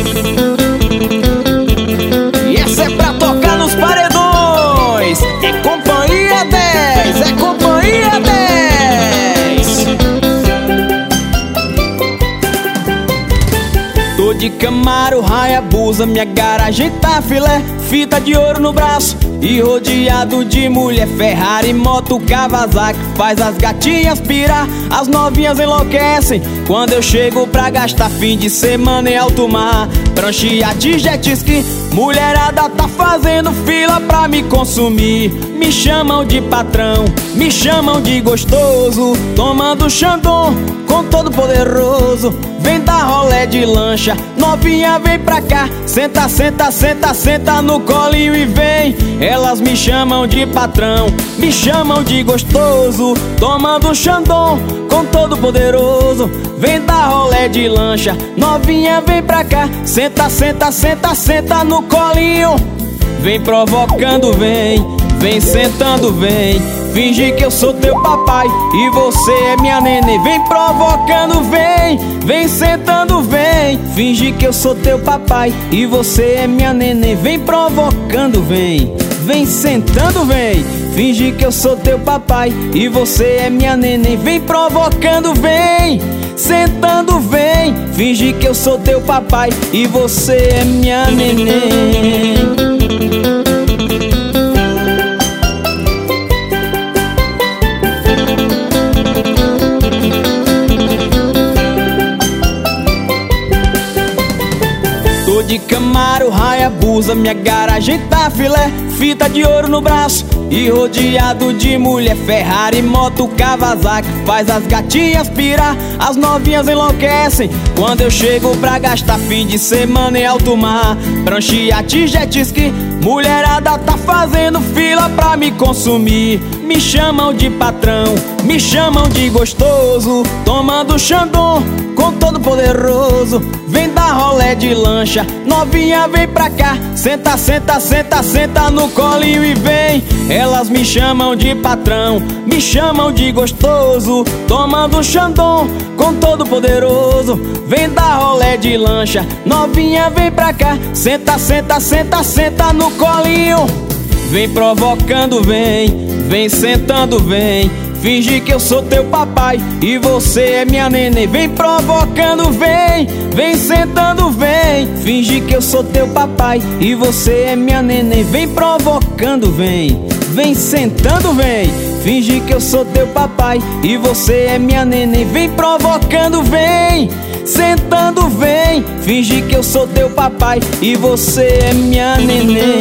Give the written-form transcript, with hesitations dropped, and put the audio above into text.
E essa é pra tocar nos paredões. É Companhia 10, é Companhia 10. Tô de Camaro, Hayabusa, minha garagem tá filé. Fita de ouro no braço e rodeado de mulher. Ferrari, moto, Kawasaki, faz as gatinhas pirar. As novinhas enlouquecem quando eu chego pra gastar. Fim de semana em alto mar, prancha de jet ski. Mulherada tá fazendo fila pra me consumir. Me chamam de patrão, me chamam de gostoso. Tomando Xandão com todo poderoso. Vem dar rolé de lancha, novinha vem pra cá. Senta, senta, senta, senta no colinho e vem. Elas me chamam de patrão, me chamam de gostoso. Tomando Xandão com todo poderoso. Vem dar rolé de lancha, novinha vem pra cá. Senta, senta, senta, senta no colinho. Vem provocando, vem, vem sentando, vem. Finge que eu sou teu papai e você é minha neném. Vem provocando, vem, vem sentando, vem. Finge que eu sou teu papai e você é minha neném. Vem provocando, vem, vem sentando, vem. Finge que eu sou teu papai e você é minha neném. Vem provocando, vem, sentando, vem. Finge que eu sou teu papai e você é minha neném. Tô de Camaro, Hayabusa, minha garagem tá filé. Fita de ouro no braço e rodeado de mulher. Ferrari, moto, Kawasaki, faz as gatinhas pirar. As novinhas enlouquecem quando eu chego pra gastar. Fim de semana em alto mar, prancha de jet ski. Mulherada tá fazendo fila pra me consumir. Me chamam de patrão, me chamam de gostoso. Tomando Xandão com todo poderoso. Vem dar rolé de lancha, novinha vem pra cá. Senta, senta, senta, senta no colinho e vem. Elas me chamam de patrão, me chamam de gostoso. Tomando Xandão com todo poderoso. Vem dar rolé de lancha, novinha vem pra cá. Senta, senta, senta, senta no colinho. Vem provocando, vem, vem sentando, vem. Finge que eu sou teu papai e você é minha neném. Vem provocando, vem, vem sentando, vem. Finge que eu sou teu papai e você é minha neném. Vem provocando, vem, vem sentando, vem. Finge que eu sou teu papai e você é minha neném. Vem provocando, vem, sentando, vem. Finge que eu sou teu papai e você é minha neném.